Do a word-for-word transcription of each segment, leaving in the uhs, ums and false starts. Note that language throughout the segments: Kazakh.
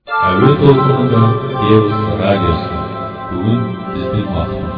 Әуе толқынында Девус радиосы. Бүгін біздің уақытымыз.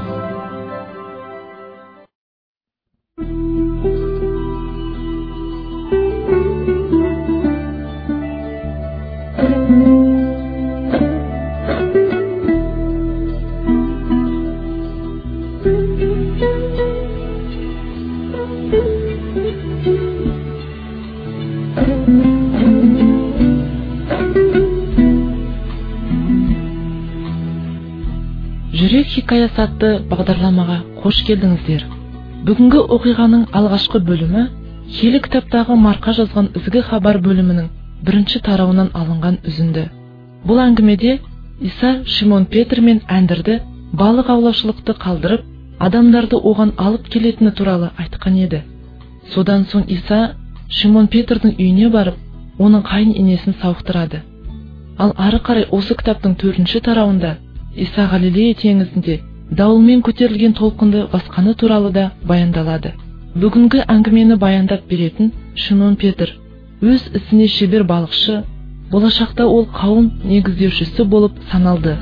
Жүрек хикаясы атты бағдарламаға қош келдіңіздер. Бүгінгі оқиғаның алғашқы бөлімі Киелі кітаптағы Марқа жазған ізгі хабар бөлімінің бірінші тарауынан алынған үзінді. Бұл әңгімеде Иса Шимон Петр мен Әндірді балық аулаушылықты қалдырып, адамдарды оған алып келетіні туралы айтқан еді. Содан соң Иса Шимон Петрдің үйіне барып, оның қайын енесін сауықтырады. Ал ары қарай осы кітаптың төртінші тарауында Иса Галилея теңізінде дауылмен көтерілген толқынды басқаны туралы да баяндалады. Бүгінгі әңгімені баяндап беретін Шимон Петр өз ісіне шебер балықшы, болашақта ол қауым негіздеушісі болып саналды.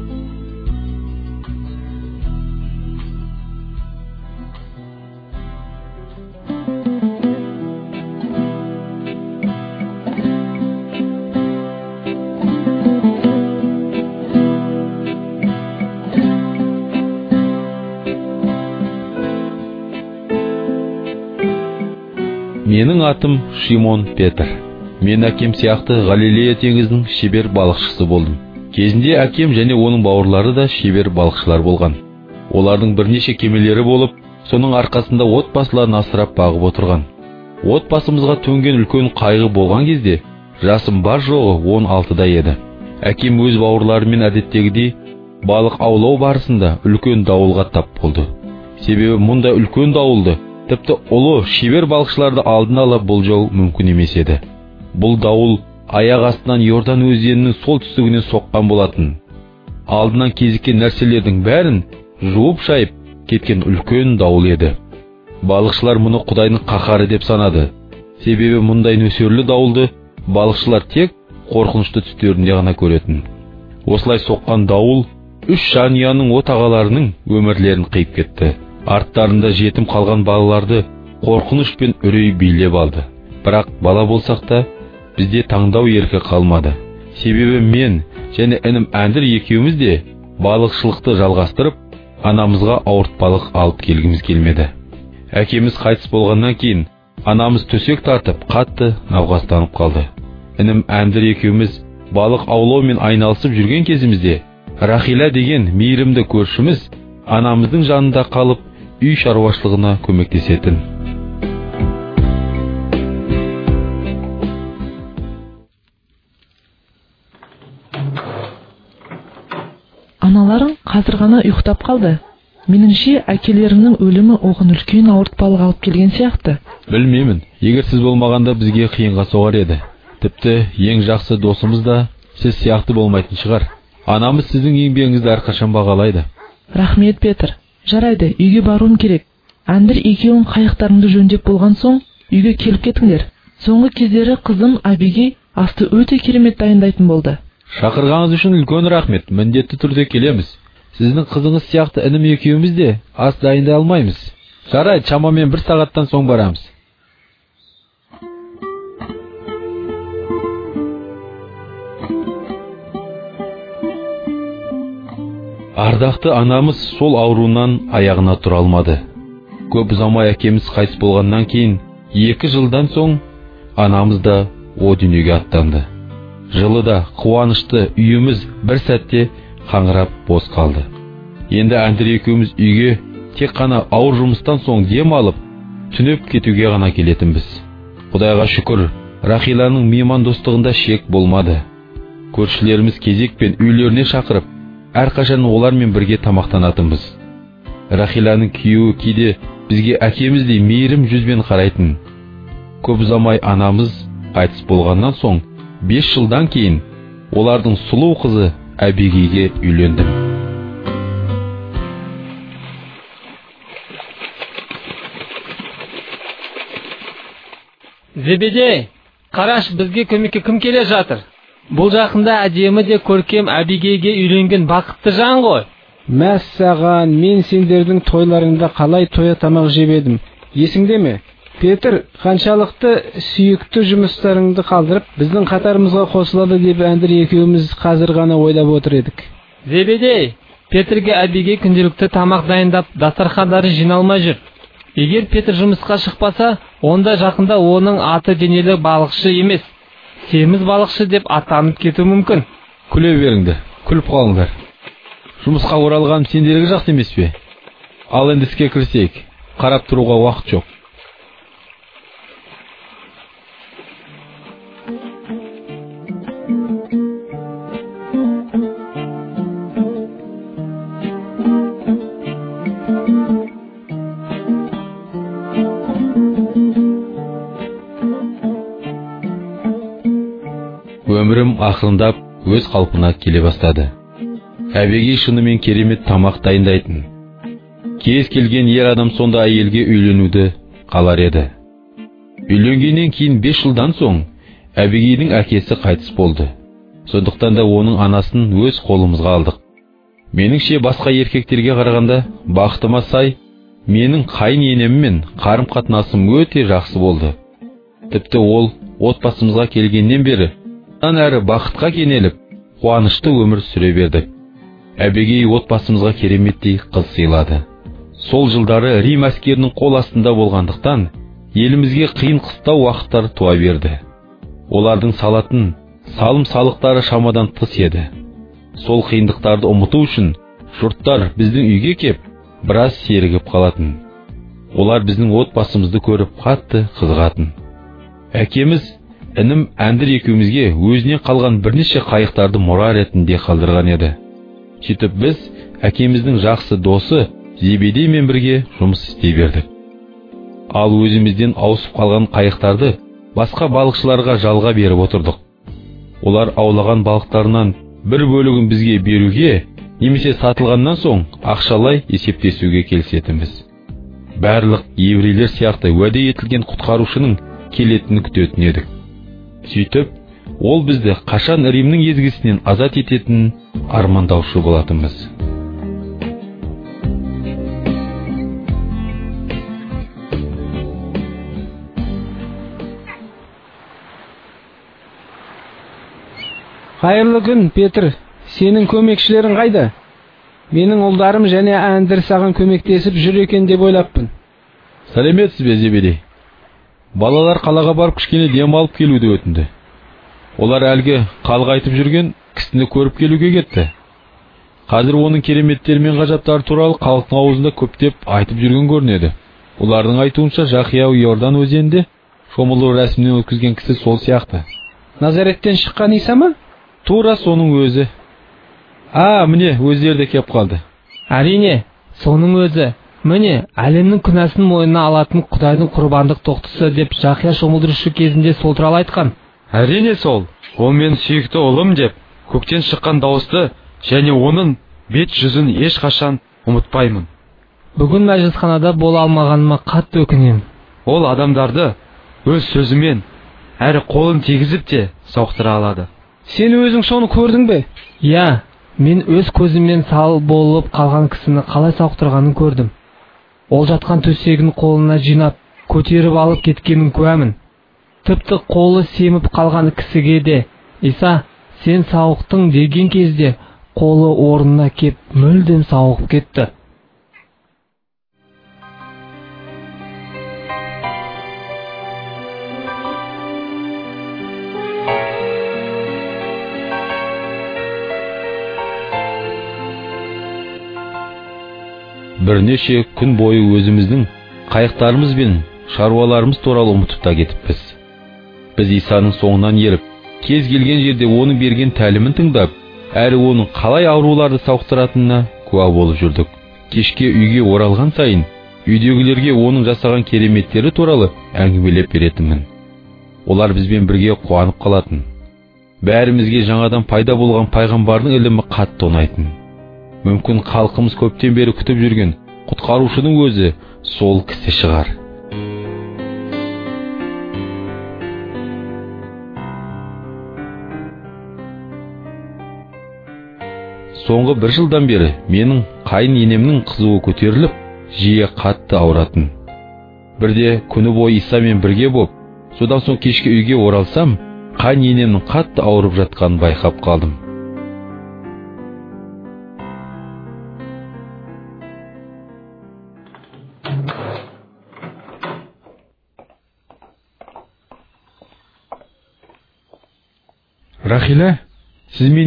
Менің атым Шимон Петр. Мен әкем сияқты Галилея теңізінің шебер балықшысы болдым. Кезінде әкем және оның бауырлары да шебер балықшылар болған. Олардың бірнеше кемелері болып, соның арқасында отбасыларын асырап бағып отырған. Отбасымызға төнген үлкен қайғы болған кезде, жасым бар жоғы он алтыда еді. Әкем өз бауырларымен әдеттегідей балық аулау барысында үлкен дауылға тап болды. Себебі мұнда үлкен дауылды тіпті ұлы шебер балықшыларды алдын ала болжау мүмкін емес еді. Бұл дауыл аяқ астынан Иордан өзенінің солтүстігіне соққан болатын. Алдынан кезіккен нәрселердің бәрін жуып шайып кеткен үлкен дауыл еді. Балықшылар мұны Құдайдың қаһары деп санады. Себебі мұндай нөсерлі дауылды балықшылар тек қорқынышты түстерінде ғана көретін. Осылай соққан дауыл үш жанұяның отағаларының өмірлерін қиып кетті. Арттарында жетім қалған балаларды қорқыныш пен үрей билеп алды. Бірақ бала болсақ та, бізде таңдау еркі қалмады. Себебі мен және інім Әндір екеуміз де балықшылықты жалғастырып, анамызға ауыртпалық алып келгіміз келмеді. Әкеміз қайтыс болғаннан кейін, анамыз төсек тартып, қатты науқастанып қалды. Інім Әндір екеуміз балық аулаумен айналысып жүрген кезімізде, Рахила деген мейірімді көршіміз анамыздың жанында қалып, үй шаруашылығына көмектесетін. Аналарың қазір ғана ұйықтап қалды. Меніңше әкелеріңнің өлімі оған үлкен ауыртпалық алып келген сияқты. Білмеймін. Егер сіз болмағанда бізге қиынға соғар еді. Тіпті ең жақсы досымыз да сіз сияқты болмайтын шығар. Анамыз сіздің еңбегіңізді әрқашан бағалайды. Рахмет, Петр. Жарайды, үйге баруым керек. Әндір екеуің қайықтарыңды жөндеп болған соң, үйге келіп кетіңдер. Соңғы кездері қызым Абигей асты өте керемет дайындайтын болды. Шақырғаныңыз үшін үлкен рахмет. Міндетті түрде келеміз. Сіздің қызыңыз сияқты інім екеуміз де ас дайындай алмаймыз. Жарайды, шамамен бір сағаттан соң барамыз. Ардақты анамыз сол ауруынан аяғына тұра алмады. Көп ұзамай әкеміз қайтыс болғаннан кейін, екі жылдан соң анамыз да о дүниеге аттанды. Жылы да қуанышты үйіміз бір сәтте қаңырап бос қалды. Енді Әндір екеуміз үйге тек қана ауыр жұмыстан соң дем алып, түнеп кетуге ғана келетінбіз. Құдайға шүкір, Рахиланың меймандостығында шек болмады. Көршілеріміз кезекпен үйлеріне шақырып, әрқашан олармен бірге тамақтанатынбыз. Рахиланың күйеуі кейде бізге әкеміздей мейірім жүзбен қарайтын. Көп ұзамай анамыз қайтыс болғаннан соң, бес жылдан кейін олардың сұлу қызы Әбигейге үйлендім. Зебедей, қараш, бізге көмекке кім келе жатыр? Бұл жақында әдемі де көркем Әбигейге үйленген бақытты жан ғой. Мәссаған, мен сендердің тойларыңда қалай тоя тамақ жеп едім. Есіңде ме? Петр, қаншалықты сүйікті жұмыстарыңды қалдырып, біздің қатарымызға қосылады деп әндір екеуміз қазір ғана ойлап отыр едік. Зебедей, Петрге Әбигей күнделікті тамақ дайындап, дастархандары жиналмай жүр. Егер Петр жұмысқа шықпаса, онда жақында оның аты денелі балықшы емес, семіз балықшы деп атанып кетуі мүмкін. Күле беріңдер, күліп қалыңдар. Жұмысқа оралған сендерге жақсы емес пе? Ал енді іске кірісейік. Қарап тұруға уақыт жоқ. Өмірім ақырындап өз қалпына келе бастады. Әбигей шынымен керемет тамақ дайындайтын. Кез келген ер адам сонда әйелге үйленуді қалар еді. Үйленгеннен кейін бес жылдан соң Әбигейдің әкесі қайтыс болды. Сондықтан да оның анасын өз қолымызға алдық. Меніңше басқа еркектерге қарағанда бақытыма сай, менің қайын енеммен қарым қатынасым өте жақсы болды. Тіпті ол отбасымызға келгеннен бері ан әрі бақытқа кенеліп, қуанышты өмір сүре бердік. Әбигей отбасымызға кереметтей қыз сыйлады. Сол жылдары Рим әскерінің қол астында болғандықтан, елімізге қиын қыстау уақыттар туа берді. Олардың салатын салым салықтары шамадан тыс еді. Сол қиындықтарды ұмыту үшін жұрттар біздің үйге кеп, біраз серігіп қалатын. Олар біздің отбасымызды көріп қатты қызығатын. Әкеміз інім Әндір екеумізге өзінен қалған бірнеше қайықтарды мұра ретінде қалдырған еді. Сөйтіп біз әкеміздің жақсы досы Зебедеймен бірге жұмыс істей бердік. Ал өзімізден ауысып қалған қайықтарды басқа балықшыларға жалға беріп отырдық. Олар аулаған балықтарынан бір бөлігін бізге беруге, немесе сатылғаннан соң ақшалай есептесуге келісетінбіз. Барлық еврейлер сияқты уәде етілген құтқарушының келетінін күтетін едік. Сөйтіп, ол бізді қашан Римнің езгісінен азат ететінін армандаушы болатынбыз. Қайырлы күн, Петр. Сенің көмекшілерің қайда? Менің ұлдарым және Әндір саған көмектесіп жүр екен деп ойлаппын. Сәлеметсіз бе, Зебедей? Балалар қалаға барып кішкене дем алып келуді өтінді. Олар әлгі қалық айтып жүрген кісіні көріп келуге кетті. Қазір оның кереметтері мен ғажаптары туралы халықтың аузында көптеп айтып жүрген көрінеді. Олардың айтуынша Жақия Иордан өзенінде шомылу рәсімінен өткізген кісі сол сияқты. Назареттен шыққан Иса ма? Тура соның өзі. А, міне, өздері де кеп қалды. Әрине, соның өзі. Міне, әлемнің күнәсін мойнына алатын Құдайдың құрбандық тоқтысы деп Жақия шомылдырушы кезінде сол туралы айтқан. Әрине сол. Ол мен сүйікті ұлым деп көктен шыққан дауысты және оның бет жүзін ешқашан ұмытпаймын. Бүгін мәжілісханада бола алмағаныма қатты өкінемін. Ол адамдарды өз сөзімен әрі қолын тигізіп те сауықтыра алады. Сен өзің соны көрдің бе? Иә, мен өз көзіммен сал болып қалған кісіні қалай сауықтырғанын көрдім. Ол жатқан төсегін қолына жинап, көтеріп алып кеткенін куәмін. Тіпті қолы семіп қалған кісіге де, Иса, сен сауықтың деген кезде, қолы орнына кеп мүлдем сауығып кетті. Бірнеше күн бойы өзіміздің қайықтарымыз бен шаруаларымыз туралы ұмытып та кетіппіз. Біз Исаның соңынан еріп, кез келген жерде оның берген тәлімін тыңдап, әрі оның қалай ауруларды сауықтыратынына куә болып жүрдік. Кешке үйге оралған сайын, үйдегілерге оның жасаған кереметтері туралы әңгімелеп беретінмін. Олар бізбен бірге қуанып қалатын. Бәрімізге жаңадан пайда болған пайғамбардың ілімі қатты ұнайтын. Мүмкін халқымыз көптен бері күтіп жүрген құтқарушының өзі сол кісі шығар. соңғы бір жылдан бері менің қайын енемнің қызуы көтеріліп, жиі қатты ауыратын. Бірде күні бойы Исамен бірге боп, содан соң кешке үйге оралсам, қайын енемнің қатты ауырып жатқанын байқап қалдым. Рахила, сіз мен